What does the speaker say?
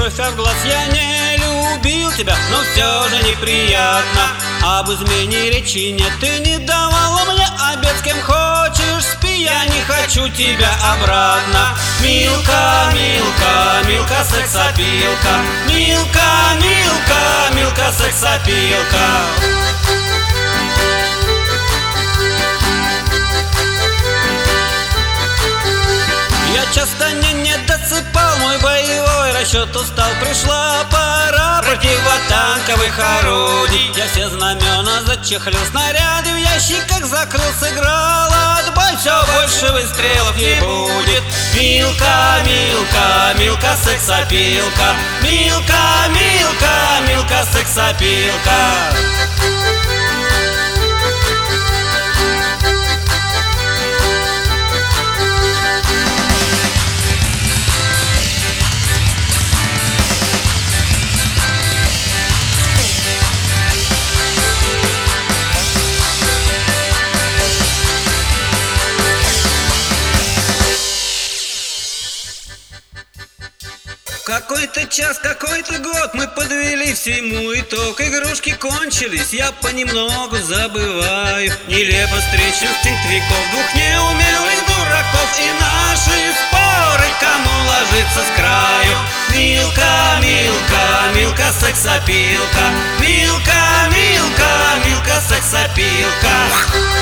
кровь, а в глаз я не любил тебя, но все же неприятно. Об измене речи нет, ты не давала мне обед, с кем хочешь спи, я не хочу тебя обратно. Милка, Милка, Милка, сексапилка. Милка, Милка, Милка, сексапилка. Я часто не досыпал, мой боевой расчет устал. Пришла пора противотанковых орудий. Я все знамена зачехлил, снаряды в ящиках закрыл, сыграл отбой, все больше выстрелов не будет. Милка, Милка, Милка, сексапилка. Милка, Милка, Милка, сексапилка. Какой-то час, какой-то год мы подвели всему итог. Игрушки кончились, я понемногу забываю нелепо встречных веков, двух неумелых дураков и наши споры, кому ложиться с краю. Милка, Милка, Милка, сексапилка. Милка, Милка, Милка, сексапилка.